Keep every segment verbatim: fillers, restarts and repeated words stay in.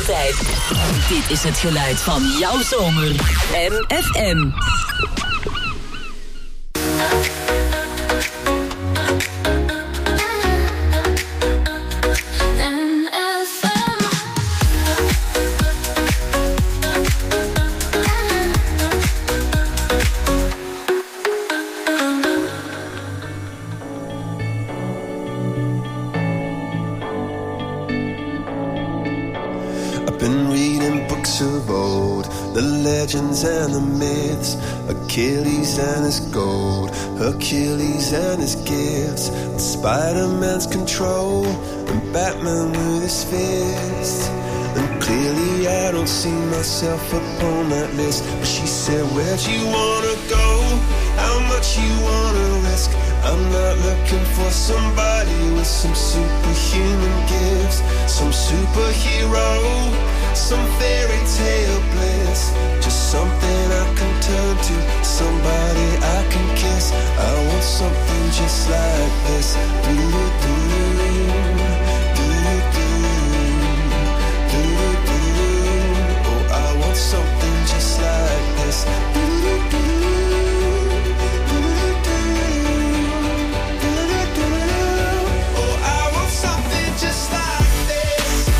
altijd. Dit is het geluid van jouw zomer. M F M. Legends and the myths, Achilles and his gold, Hercules and his gifts, Spider-Man's control, and Batman with his fists. And clearly I don't see myself upon that list. But she said, where'd you wanna go? How much you wanna risk? I'm not looking for somebody with some superhuman gifts, some superhero, some fairy tale bliss. Just something I can turn to, somebody I can kiss. I want something just like this. Do-do-do, do-do-do, do-do-do. Oh, I want something just like this. Do-do-do, do-do-do, do-do-do. Oh, I want something just like this.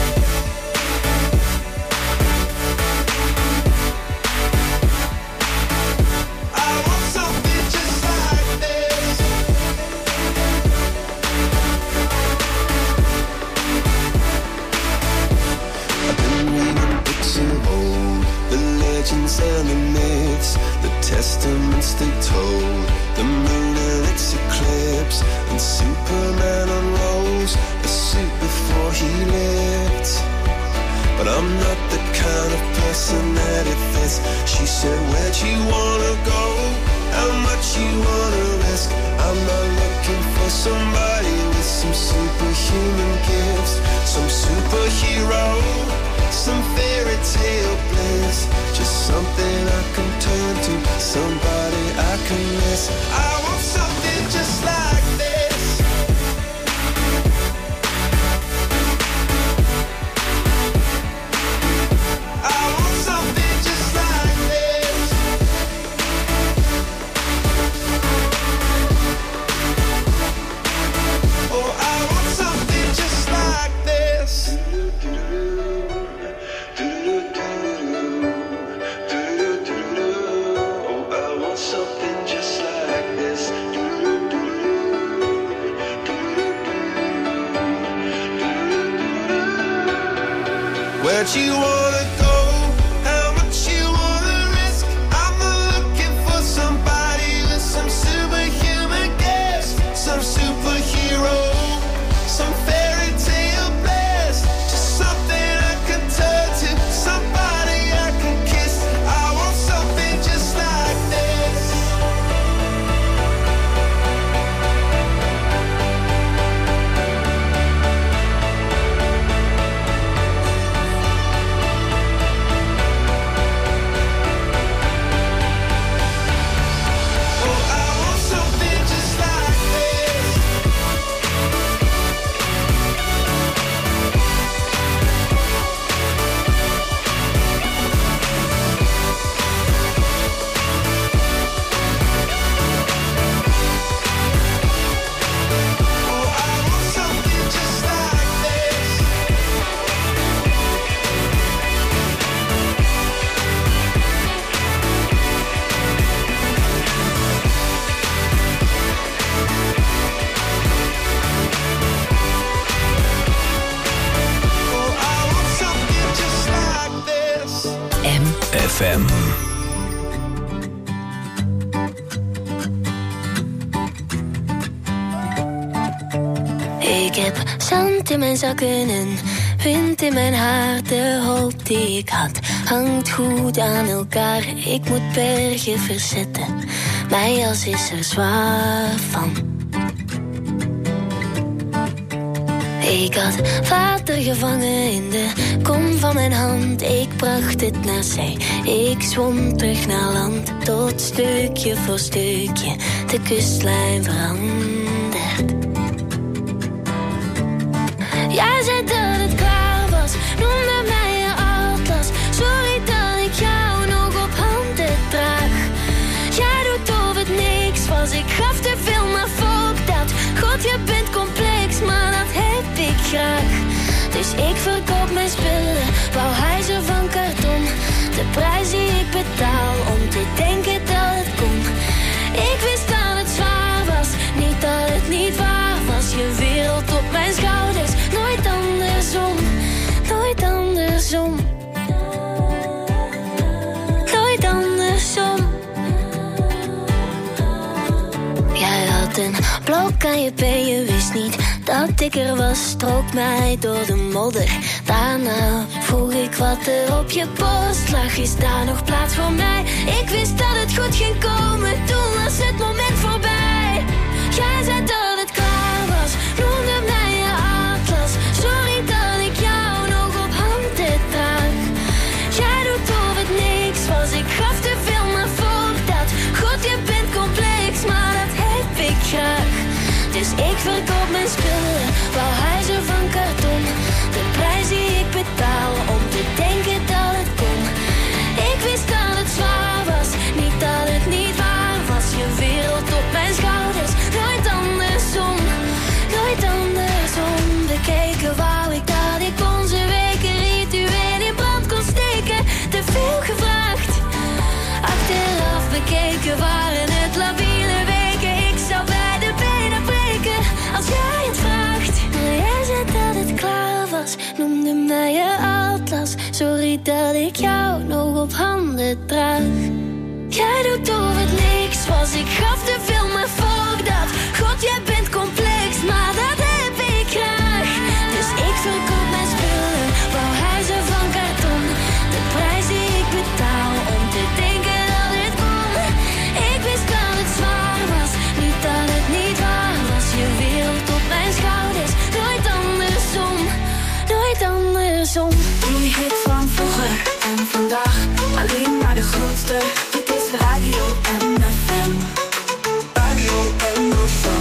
And the myths, the testaments they told, the moon and its eclipse, and Superman unrolls a suit before he lived. But I'm not the kind of person that it fits. She said, where'd you wanna go? How much you wanna risk? I'm not looking for somebody with some superhuman gifts, some superhero, some fairy tale bliss. Just something I can turn to, somebody I can miss. I want something just like this. I want something just like this. Oh, I want something just like this. Where'd you wanna go? How much you wanna risk? I'm not looking for somebody with some superhuman gifts, some superhero, some fairy tale bliss. Just something I can turn to, somebody I can kiss. I want something just like this. F M. Ik heb zand in mijn zakken en wind in mijn haar. De hoop die ik had hangt goed aan elkaar. Ik moet bergen verzetten, mijn jas is er zwaar van. Ik had water gevangen in de kom van mijn hand. Ik bracht het naar zee, ik zwom terug naar land. Tot stukje voor stukje de kustlijn verandert. Jij zei dat het klaar was, noemde mij je Dus ik verkoop mijn spullen, wou hij ze van karton. De prijs die ik betaal om te denken dat het kon. Ik wist dat het zwaar was, niet dat het niet waar was. Je wereld op mijn schouders, nooit andersom, nooit andersom. Nooit andersom. Jij had een blok aan je been, je wist niet dat ik er was. Strook mij door de modder. Daarna vroeg ik wat er op je post lag. Is daar nog plaats voor mij? Ik wist dat het goed ging komen, toen was het moment voorbij. Jij zei dat het klaar was, noemde mij je atlas. Sorry dat ik jou nog op handen draag. Jij doet of het niks was, ik gaf te veel maar voor dat. God, je bent complex, maar dat heb ik graag. Dus ik verkoop mijn spullen, wou hij ze van karton. De prijs die ik betaal om te denken dat het kon. Ik wist dat het zwaar was, niet dat het niet waar was. Je wereld op mijn schouders, nooit andersom, nooit andersom. Bekeken wou ik dat ik onze weken ritueel in brand kon steken. Te veel gevraagd, achteraf bekeken waren het labiele weken. Ik zou bij de benen breken als jij het vraagt. Maar jij zei dat het klaar was, noemde mij je atlas. Sorry dat ik jou nog op handen draag. Jij doet of het niks was, ik gaf te veel maar voor dat. God, jij bent complex, maar dat heb ik graag. Dus ik verkoop mijn spullen, wou hij ze van karton. De prijs die ik betaal om te denken dat het kon. Ik wist dat het zwaar was, niet dat het niet waar was. Je wereld op mijn schouders, nooit andersom, nooit andersom. Die hit van vroeger en vandaag, alleen maar de grootste. Dit is Radio M F M. Radio M F M.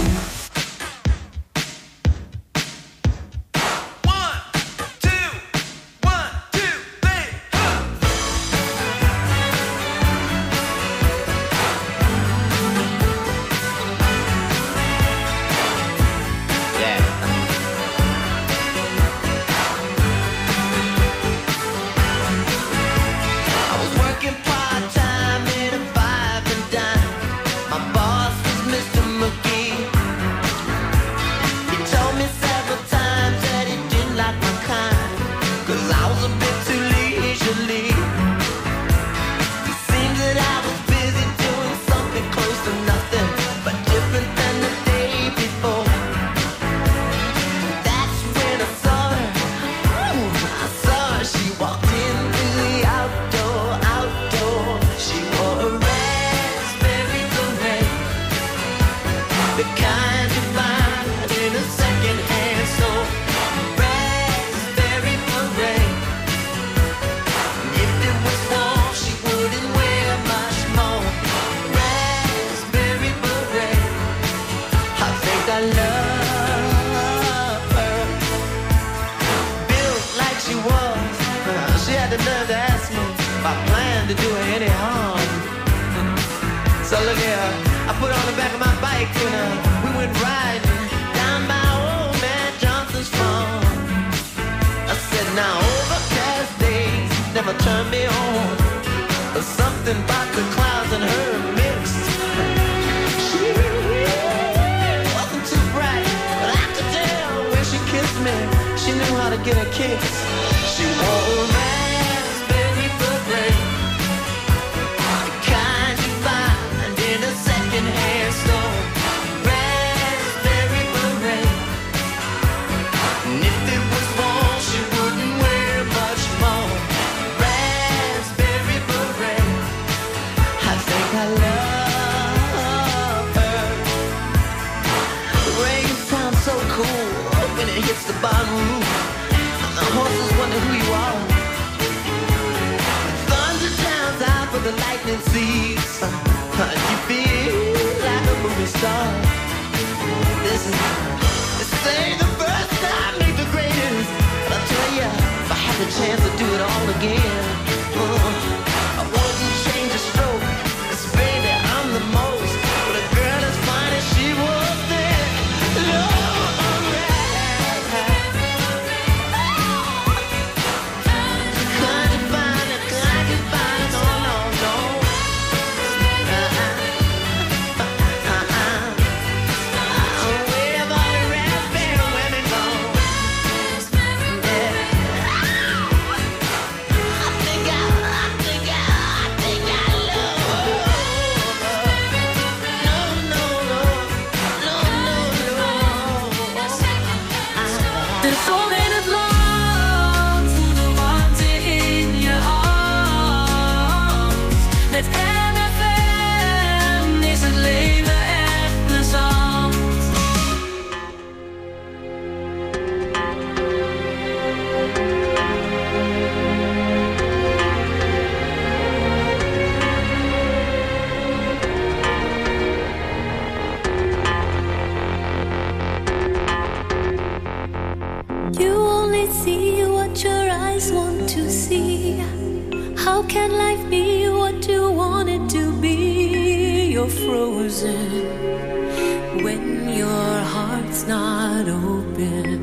only see what your eyes want to see. How can life be what you want it to be? You're frozen when your heart's not open.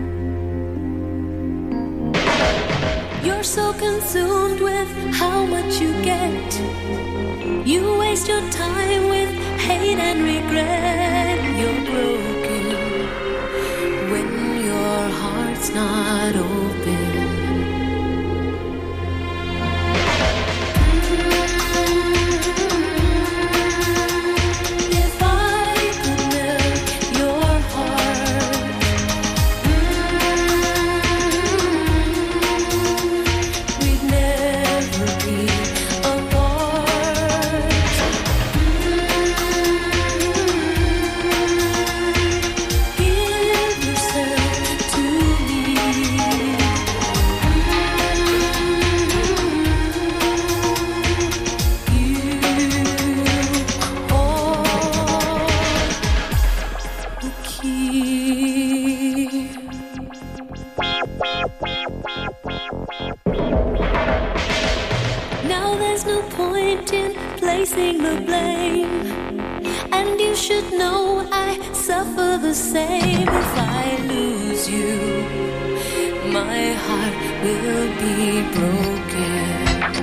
You're so consumed with how much you get. You waste your time with hate and regret. You're broken when your heart's not open. Placing the blame, and you should know I suffer the same. If I lose you, my heart will be broken.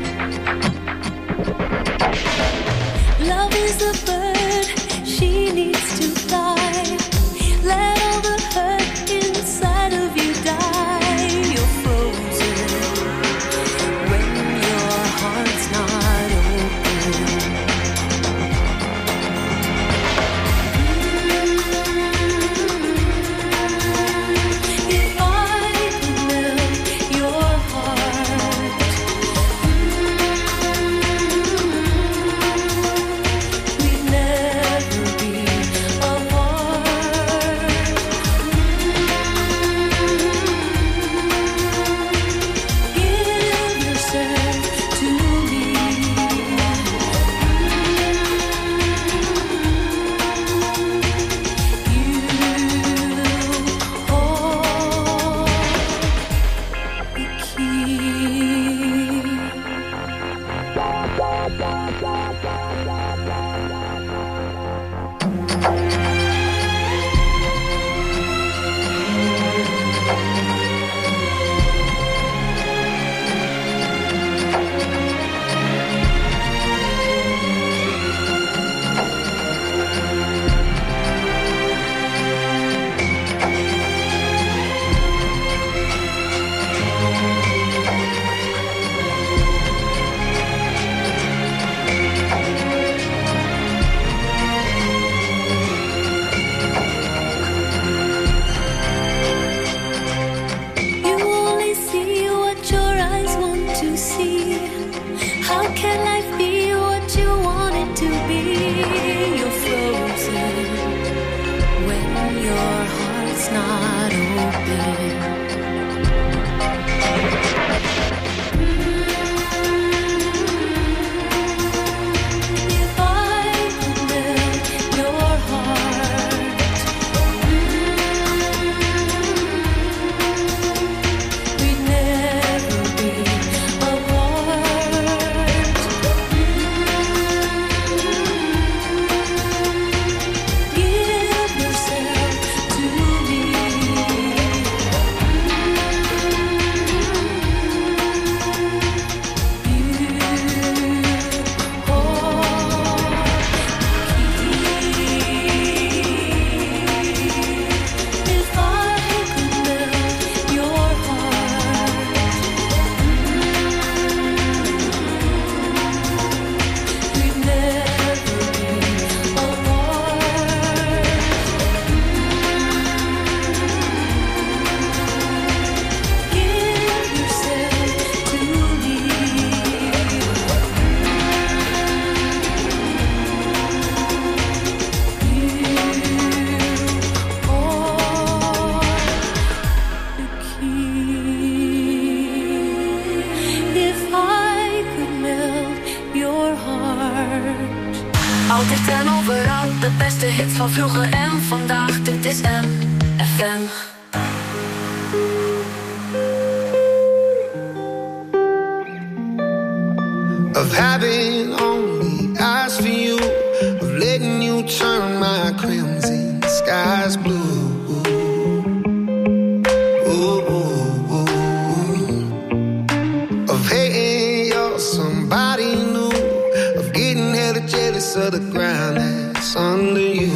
Love is a bird, she needs to fly. Let all the hurt inside of you die. You're frozen when your heart's not open. Altijd en overal, de beste hits van vroeger en vandaag. Dit is M F M. of having only eyes for you, of letting you turn my crimson skies blue. Ooh, ooh, ooh. Of hating you're somebody new, of getting hella jealous of the ground that's under you.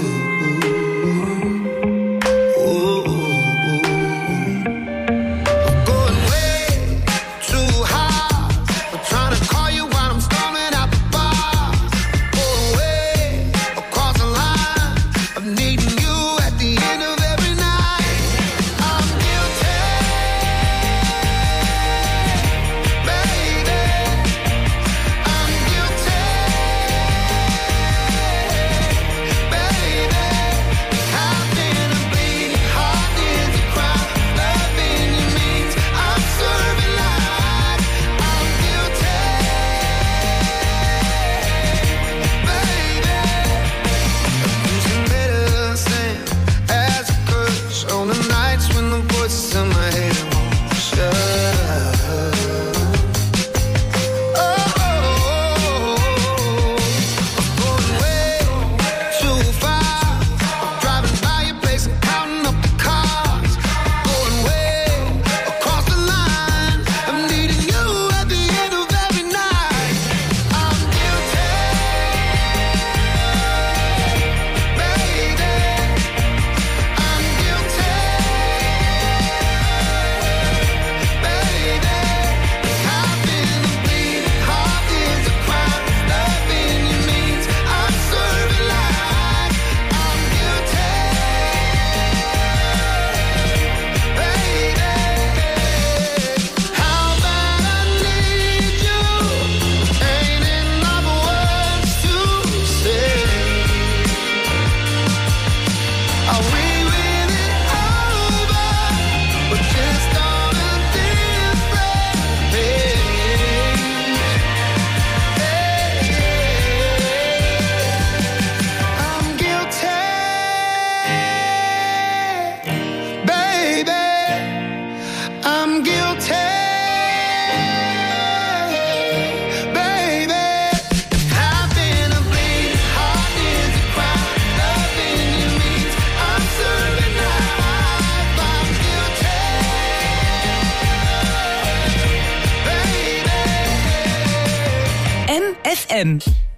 F M.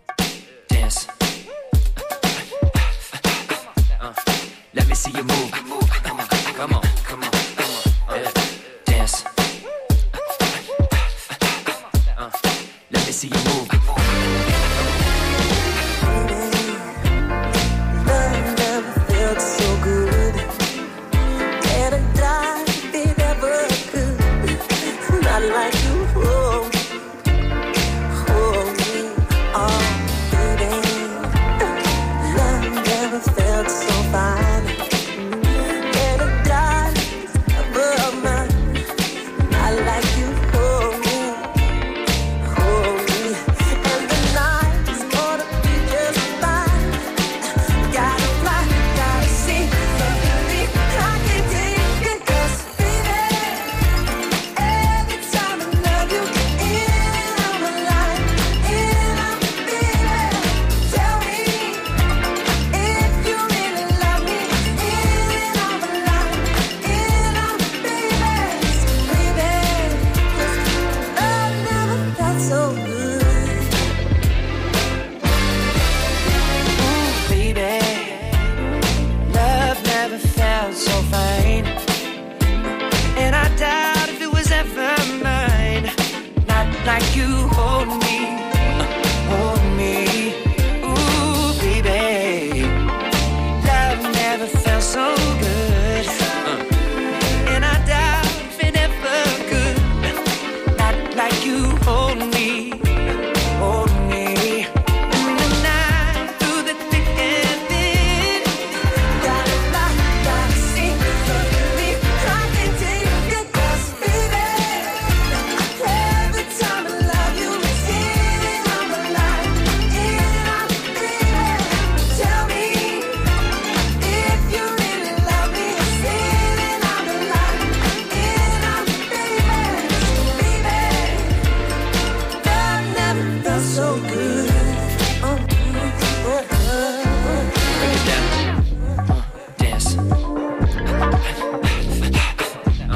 Dance. Uh, let me see you move. Come on, come on, come on, come on. Yeah. Dance. Uh, let me see you move. Love never felt so good. And I died if it ever could. Not like you. Oh. Oh.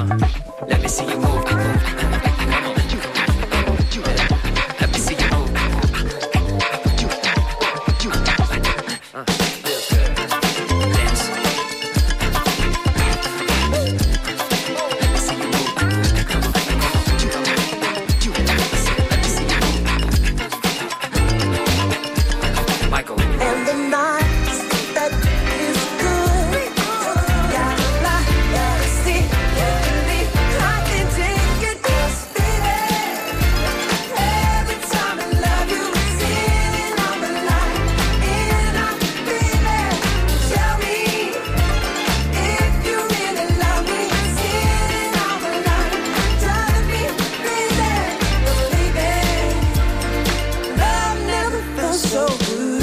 Let me see you move. Come on. Let me see you move. Uh, feel good. Dance. Let me see you move. Come on. Let me see you move. Michael. And the nights that is good. Gotta fly, gotta see, gotta believe. I can take it, 'cause baby, every time I love you, sitting on the line, and I'm feeling. Tell me if you really love me, sitting on the line, driving me crazy. 'Cause baby, love never felt so good.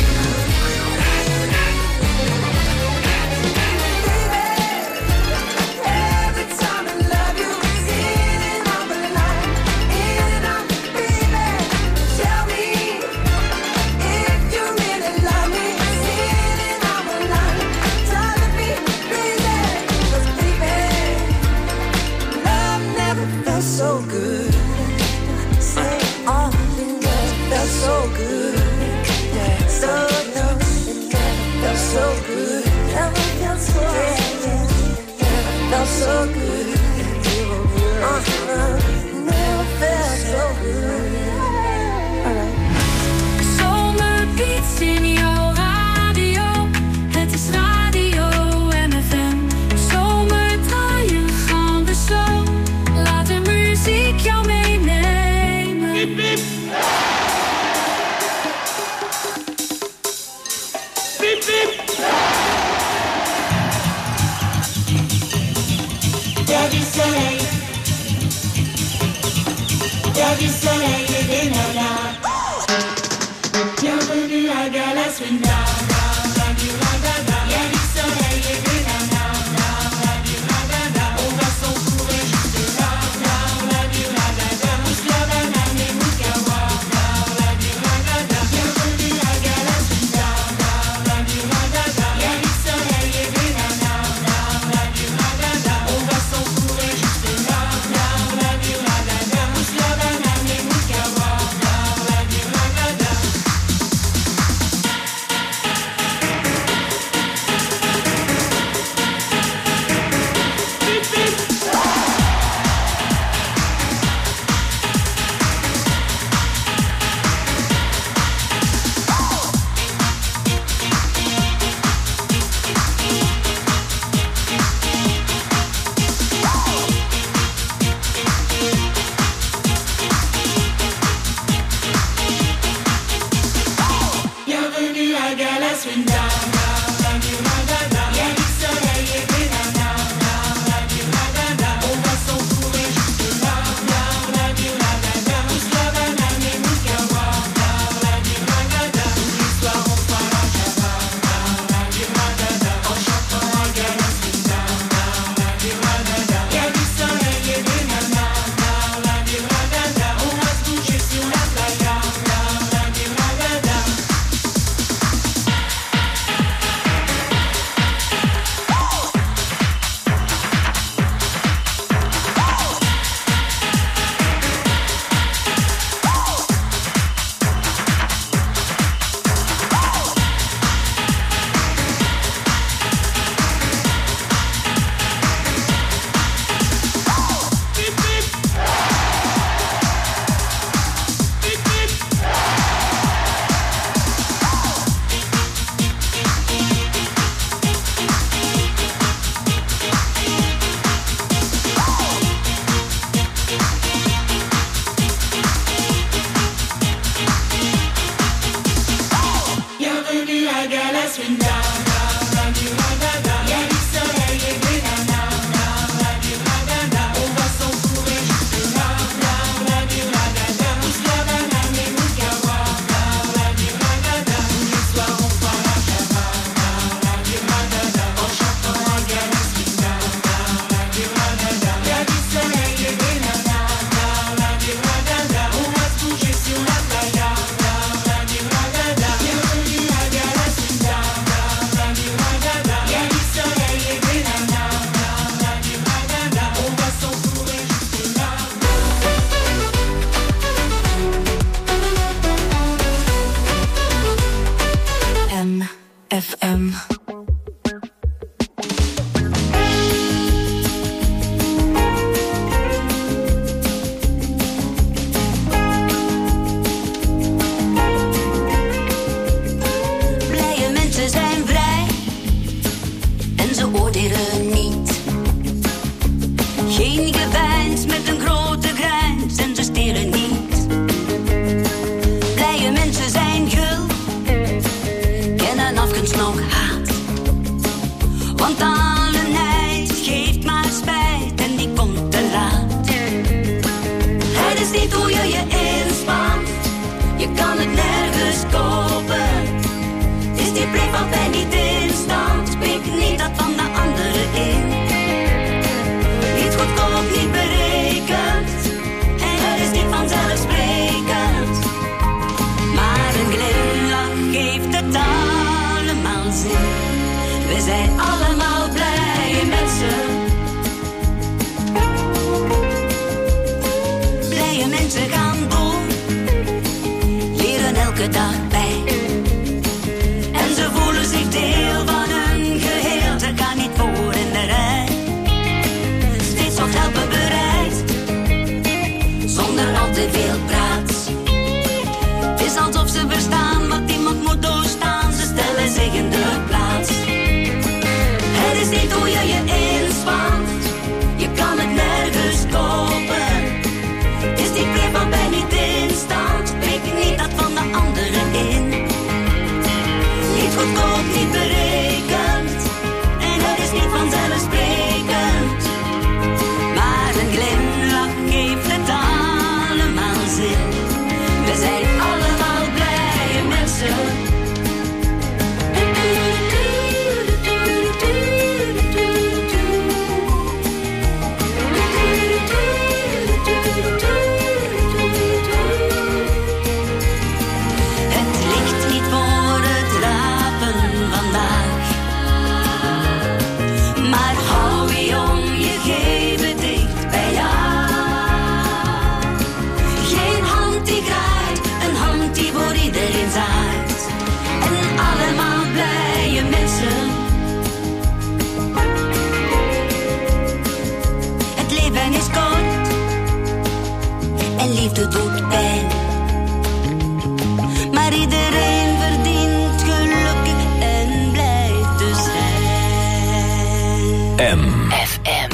Every time I love you, sitting on the line, and I'm feeling. Tell me if you really love me, sitting on the line, driving me crazy. 'Cause baby, love never felt so good. Say all the love felt so good. So no, it never felt so good. Never felt so good. Felt so good. Uh-huh. Never felt so good. Alright. Zomerbeats in jouw radio. Het is Radio M F M. Zomerdraaien gaan we zo. Laat de muziek jou meenemen. Piep, piep. Piep, piep. Il y a du soleil, il y a du soleil et des nanas. Bienvenue à Galas Winda. Il y a du soleil et des nanas. On va s'entourer juste là. Mousse la banane et Moukawa. Bienvenue à Galas Winda. Il y a du soleil et des nanas. On va s'entourer juste là. Mousse la banane et Moukawa. Geen geveins met een grote grijns en ze stelen niet. Blije mensen zijn gul, kennen afgunst nog haat. Want alle nijd geeft maar spijt en die komt te laat. Het is niet hoe je je inspant, je kan het nergens kopen. Is die brief altijd niet in stand, pik niet dat van de anderen in. Niet goedkoop, niet berekend, en het is niet vanzelfsprekend. Maar een glimlach geeft het allemaal zin. We zijn allemaal blije mensen. Blije mensen gaan door, leren elke dag bij. En ze voelen zich deel van een geheel, ze gaan niet voor in de rij. Steeds wat helpen bereid, zonder al te veel praat. Het is alsof ze verstaan wat iemand moet doorstaan, ze stellen zich in de plaats. Het is niet hoe je je inspant, je kan het nergens kopen. Is die brief van bij niet in stand, pik niet dat van de anderen in. Niet goedkoop, niet berekend, en het is niet vanzelfsprekend. Maar een glimlach geeft het allemaal zin. We zijn allemaal blije mensen. Het ligt niet voor het rapen vandaag, maar hou je jong, je geeft het dicht bij jou. Geen hand die graait, een hand die voor iedereen zaait. En allemaal blije mensen. Het leven is kort en liefde doet pijn. Maar iedereen verdient gelukkig en blij te zijn. M. F M.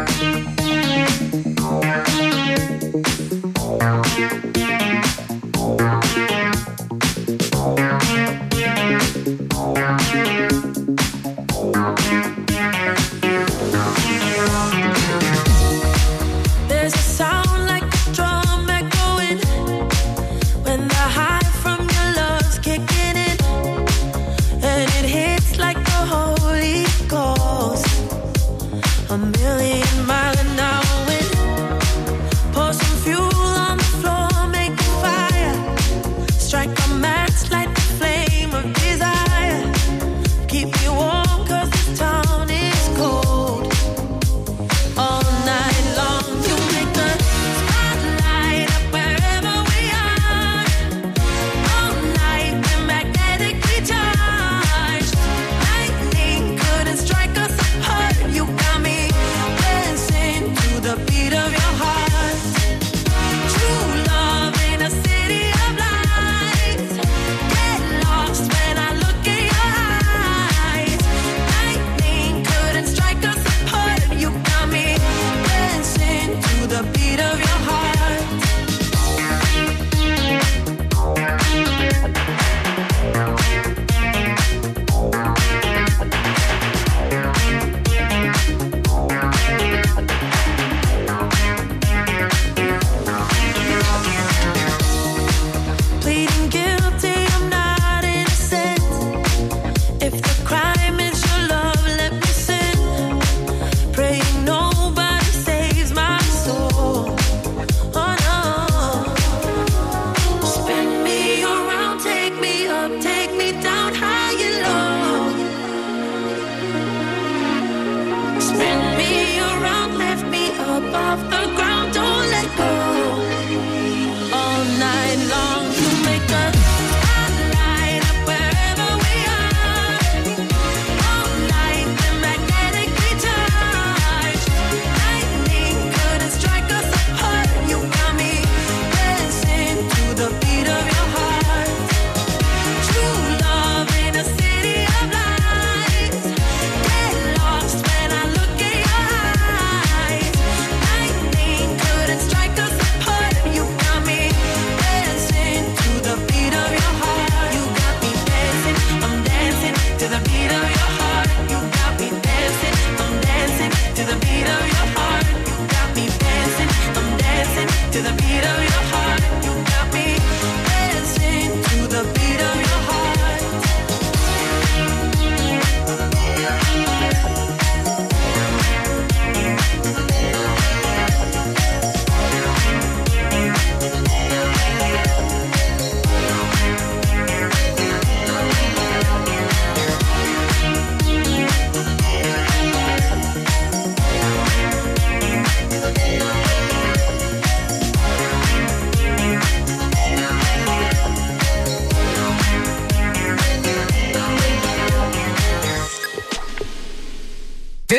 There's a sound like a drum echoing when the high from your love's kicking in, and it hits like the Holy Ghost. A million mile an hour wind. Pour some fuel on the floor, make a fire. Strike a match, light the flame of desire. Keep me warm 'cause this town is cold. All night long you make the spotlight up wherever we are. All night we're magnetically charged. Lightning couldn't strike us apart. You got me dancing to the beat of your heart. True love in a city of lights. Get lost when I look in your eyes. Lightning couldn't strike us apart. You got me dancing to the beat of your heart. Pleading guilty, I'm not innocent. If the crime is your love, let me sin. Praying nobody saves my soul. Oh no. Spin me around, take me up, take me down high and low. Spin me around, lift me up off the ground, don't let go. All night long you make the spotlight up wherever we are. All night we're magnetically charged. Lightning couldn't strike us apart. You got me dancing to the beat of your heart. True love in a city of lights. Get lost when I look in your eyes.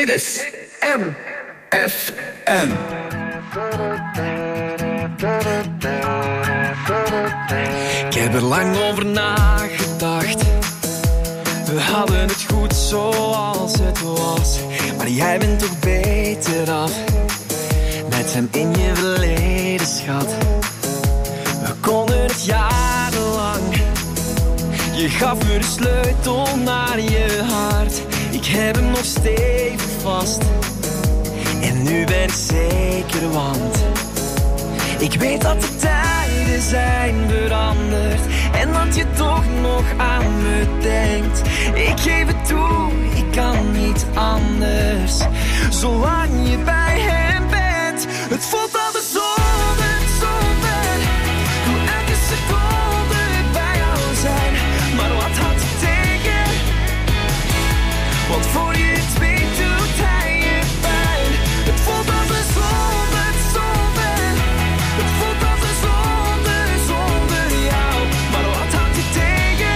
Dit is M F M. Ik heb er lang over nagedacht. We hadden het goed zoals het was. Maar jij bent toch beter af met hem in je verleden, schat. We konden het jarenlang. Je gaf me de sleutel naar je hart. Ik heb hem nog stevig vast. En nu ben ik zeker, want ik weet dat de tijden zijn veranderd. En dat je toch nog aan me denkt. Ik geef het toe, ik kan niet anders. Zolang je bij hem bent. Het voelt altijd zonder, zonder. Hoe elke seconde bij jou zijn. Maar wat had je tegen? Want voor je het weet doet hij je pijn. Het voelt als een zonde, zonde. Het voelt als een zonde, zonder jou. Maar wat had je tegen?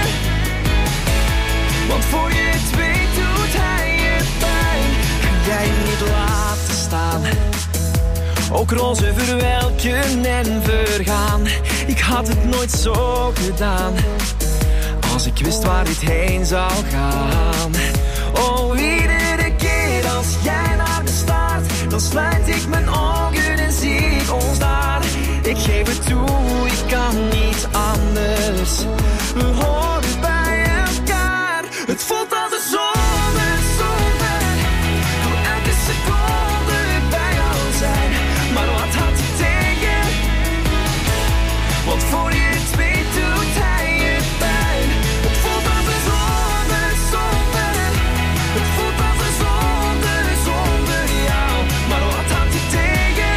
Want voor je het weet doet hij je pijn. Kan jij niet laten staan? Ook roze verwelken en vergaan. Ik had het nooit zo gedaan. Als ik wist waar dit heen zou gaan. Oh, iedere keer als jij naar me staart, dan sluit ik mijn ogen en zie ik ons daar. Ik geef het toe, ik kan niet anders. We horen bij elkaar. Het voelt als een zonde, zonde. Door elke seconde bij jou zijn. Maar wat had je tegen? Want voor je het weet doet hij je pijn. Het voelt als een zonde, zonde. Het voelt als een zonde, zonder jou. Maar wat had je tegen?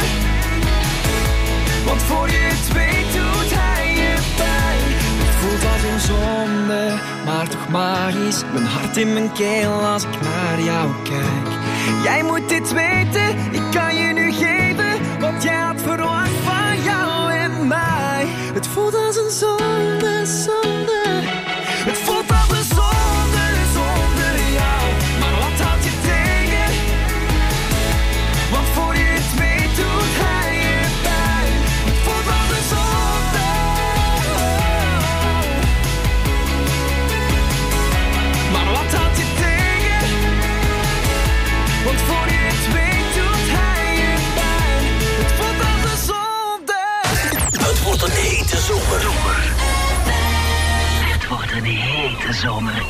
Want voor je het weet doet hij je pijn. Het voelt als een zonde, maar toch magisch. Mijn hart in mijn keel als ik naar jou kijk. Jij moet dit weten, ik kan je nu geven. Want jij had verwacht van jou en mij. Het voelt als een zonde, zonde. Het voelt als een zonde, zonder jou. Maar wat had je tegen? Want voor je het weet doet hij je pijn. Het voelt als een zonde. Maar wat had je tegen? Want voor je het weet doet hij je pijn. Het voelt als een zonde. Het wordt een hete zomer. Het wordt een hete zomer.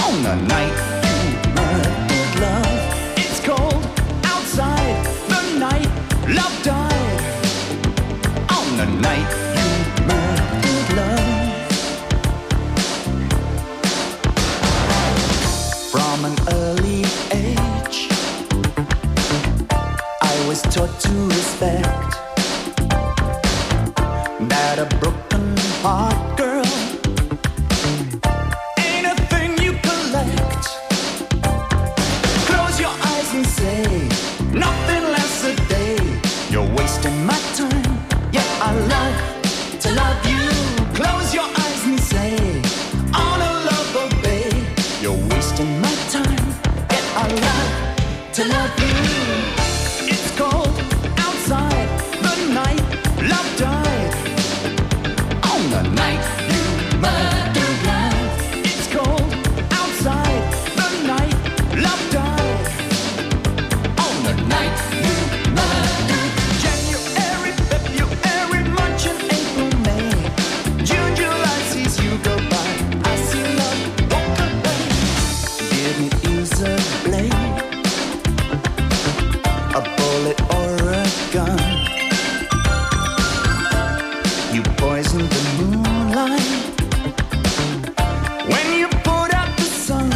On the night you murdered love. It's cold outside. The night love died. On the night you murdered love. From an early age, I was taught to respect that a broken heart girl ain't a thing you collect. Close your eyes and say nothing lasts a day. You're wasting my time. Yeah, I love to love you. Close your eyes and say honor, love, obey. You're wasting my time. Yeah, I love to love you. It's cold outside. The night love died. On the night you murdered love. It's cold outside. The night love died. On the night you murdered. January, February, March and April, May. June, July sees you go by. I see love walk away. Didn't use a blade, a bullet or a gun. You poisoned the moonlight when you put out the sun.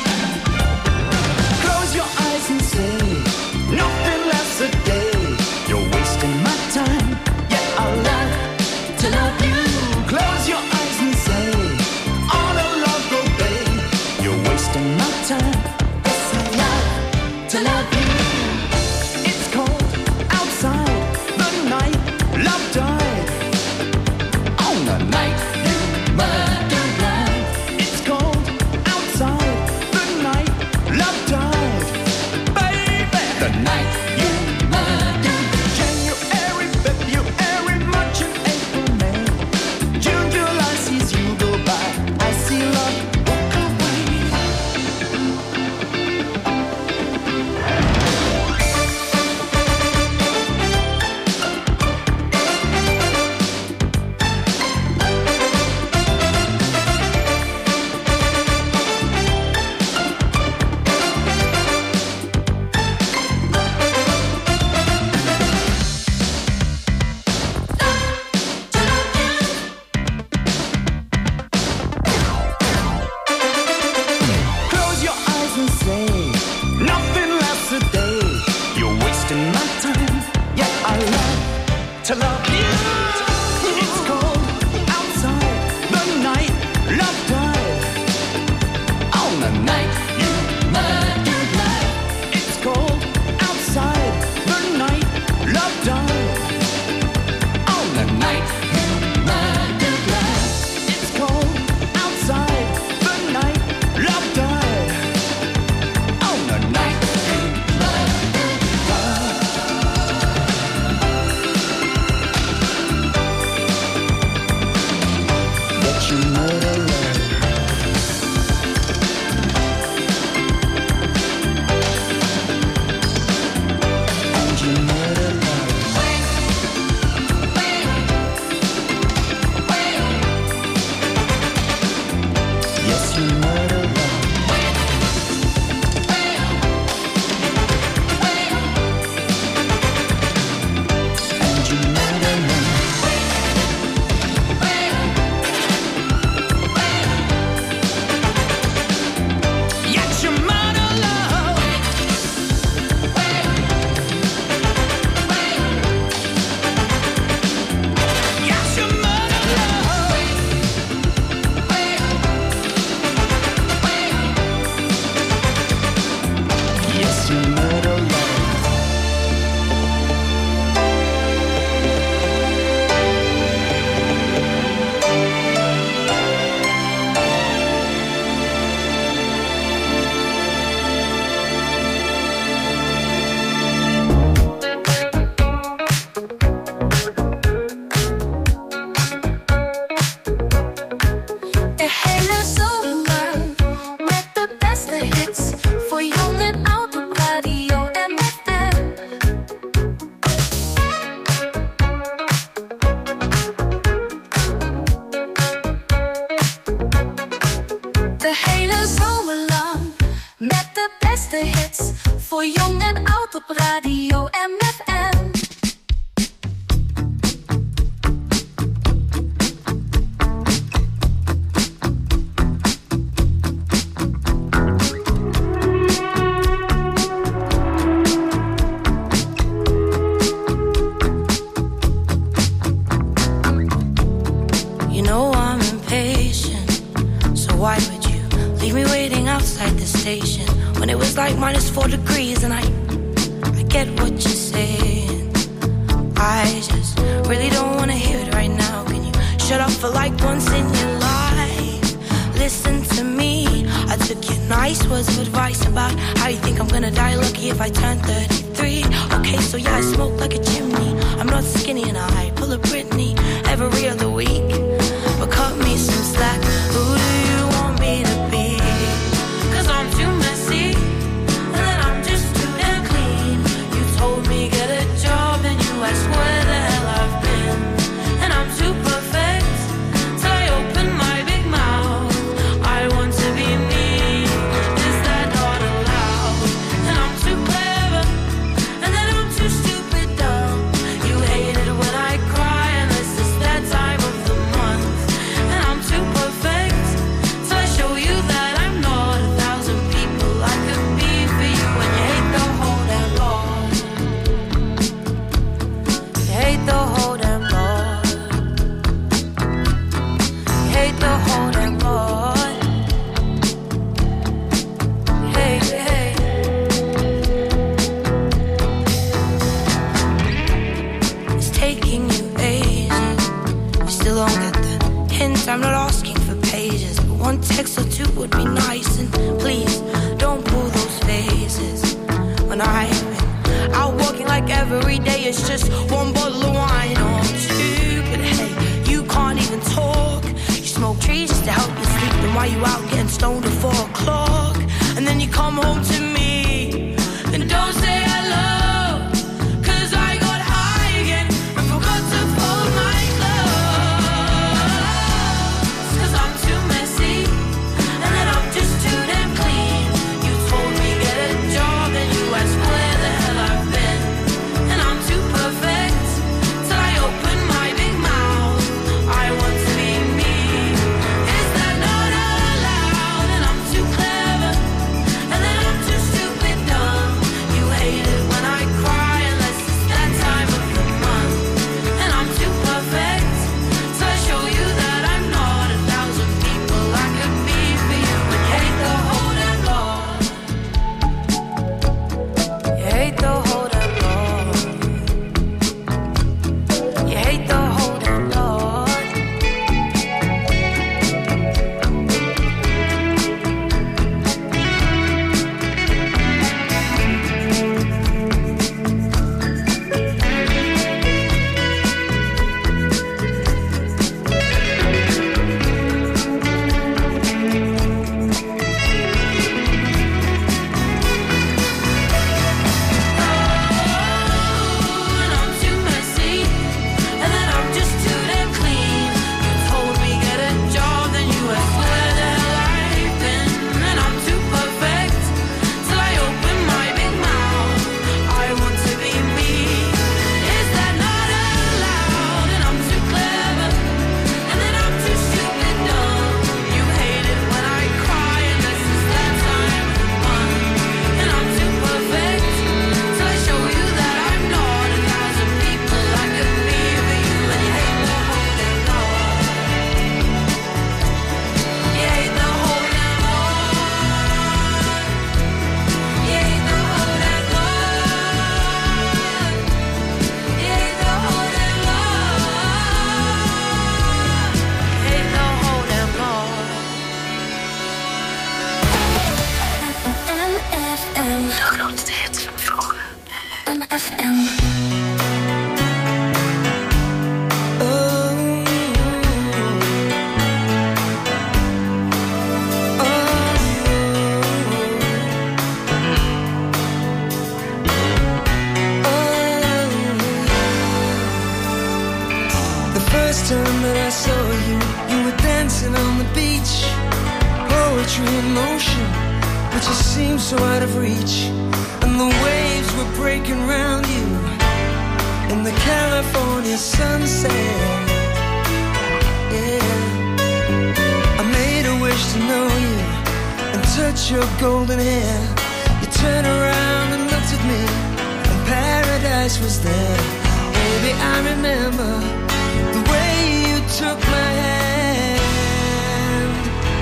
Close your eyes and say nothing lasts a day. You're wasting my time. Yeah, I love to love you. Close your eyes and say honor, love, obey. You're wasting my time. Yes, I love to love you. It's cold outside. The night love died. On the night you murdered love. It's cold outside. The night love died. Baby, the night you murdered. January, February, March and April, May. June, July sees you go by. I see love walk away. Close your eyes and say nothing lasts a day. You're wasting my time. Yeah, I love to love you. It's cold outside. The night love died. On the night you murdered love. It's cold outside. The night love died. On the night you murdered love. It's cold outside. The night love died. On the night you murdered love. That you murder love. beste hits voor jong en oud op radio M F M. You know I'm impatient, so why would you leave me waiting outside the station when it was like minus four degrees? And I, I get what you're saying. I just really don't wanna hear it right now. Can you shut up for like once in your life? Listen to me. I took your nice words of advice about how you think I'm gonna die lucky if I turn thirty-three. Okay, so yeah, I smoke like a chimney. I'm not skinny and I pull a Britney every other week. But cut me some slack. Who do you want me to be? Cause I'm too messy, and then I'm just too damn clean. You told me get a job, and you asked where the hell I've been. And I'm too perfect, till I open my big mouth. I want to be me, is that not allowed? And I'm too clever, and then I'm too stupid dumb. You hate it when I cry, unless it's that time of the month. And I'm too perfect, so I show you that I'm not a thousand people I could be for you. When you hate the whole damn lot, you hate the whole damn lot, you hate the whole damn lot. Hey, hey. It's taking you ages. You still don't get the hint. I'm not asking for pages, but one text or two would be nice. And please don't pull those faces when I've been out walking like every day. It's just one bottle of wine or two. But hey, you can't even talk. You smoke trees just to help you sleep. Then why you out getting stoned at four o'clock? And then you come home to me and don't say hello. Cause I got high again and forgot to fold my clothes. Cause I'm too messy, and then I'm just too damn clean. You told me get a job, and you asked where the hell I've been. And I'm too perfect, till I open my big mouth. I want to be me, is that not allowed? And I'm too clever, and then I'm too stupid dumb. You hate it when I cry, unless it's that time of the month. And I'm too perfect, so I show you that I'm not a thousand people I could be for you. When you hate the whole damn lot, you hate the whole damn lot, you hate the whole damn lot. And I'm too messy, and then I'm just too damn clean. You told me get a job, then you asked where the hell I've been. And I'm too perfect, till I open my big mouth. I want to be me, is that not allowed? And I'm too clever, and then I'm too stupid dumb. You hate it when I cry, unless it's that time of the month. And I'm too perfect, till I show you that I'm not a thousand people I could be for you. And you hate the whole damn lot, you hate the whole damn lot, you hate the whole damn lot, you hate the whole damn lot, you hate the whole damn lot. M F M. De grootste hits van vroeger. M F M. The first time that I saw you, you were dancing on the beach. Poetry in motion, but you seemed so out of reach, and the waves were breaking round you in the California sunset. Yeah, I made a wish to know you and touch your golden hair. You turned around and looked at me, and paradise was there. Baby, I remember the way you took my hand.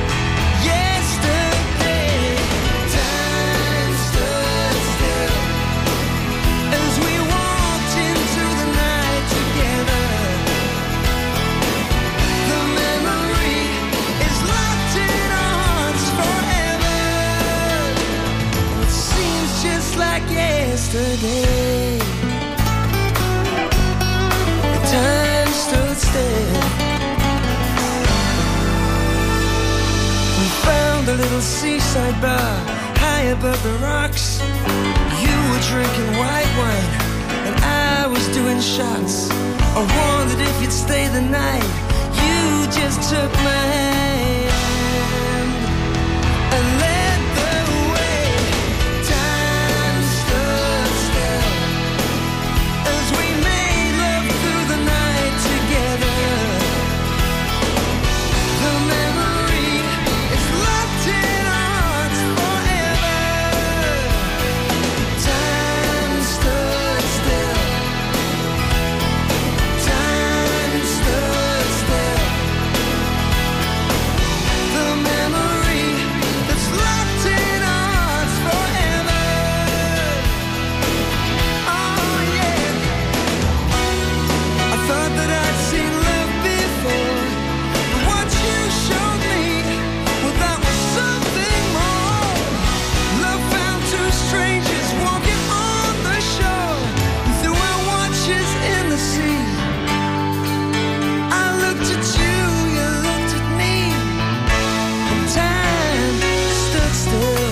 Yesterday, time stood still as we walked into the night together. The memory is locked in our hearts forever. It seems just like yesterday. Time stood still. We found a little seaside bar high above the rocks. You were drinking white wine and I was doing shots. I wondered if you'd stay the night. You just took my hand and led the way. Time stood still as we made love through the night together. The memory is locked in our hearts forever. Time stood still. Time stood still. The memory that's locked in our hearts forever. Oh yeah. I thought that I'd seen love before, but what you showed me, well, that was something more. Love found two strangers walking on the shore. We threw our watches in the sea. I looked at you, you looked at me, and time stood still.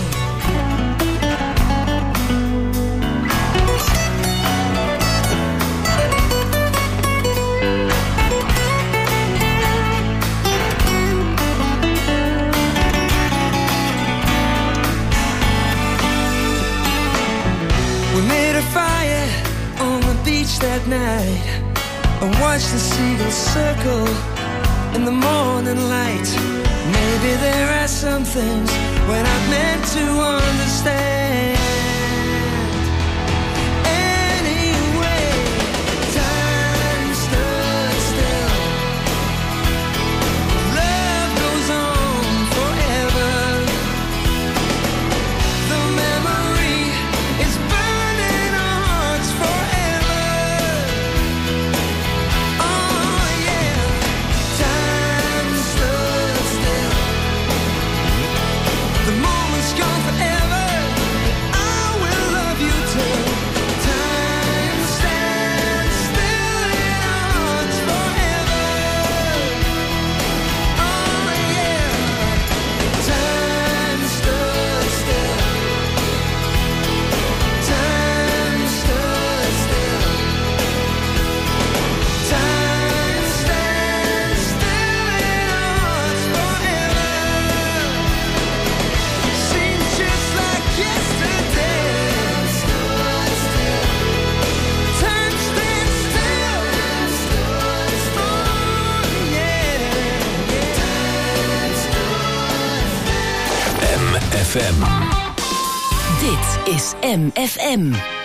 We made a fire on the beach that night and watched the seagulls circle in the morning light. Maybe there are some things we're not meant to understand. Anyway, time stood still. Love goes on forever. The memory is burning our hearts forever. Oh yeah, time stood still. The moment's gone forever. I will love you till time stands still in our hearts forever. Oh yeah, time stood still. Time stood still. Time stands still in our hearts forever. Seems just like yesterday. Time stands still. Oh yeah. M F M. Dit is M F M.